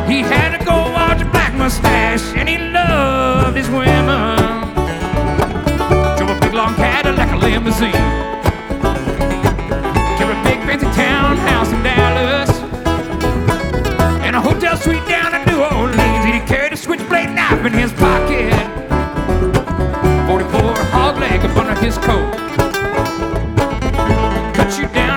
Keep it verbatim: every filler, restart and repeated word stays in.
He had a gold watch, a black mustache, and he loved his women. Drove a big long Cadillac, a limousine. Carried a big fancy townhouse in Dallas, and a hotel suite down in New Orleans. He carried a switchblade knife in his pocket, forty-four hog leg up under his coat. Cut you down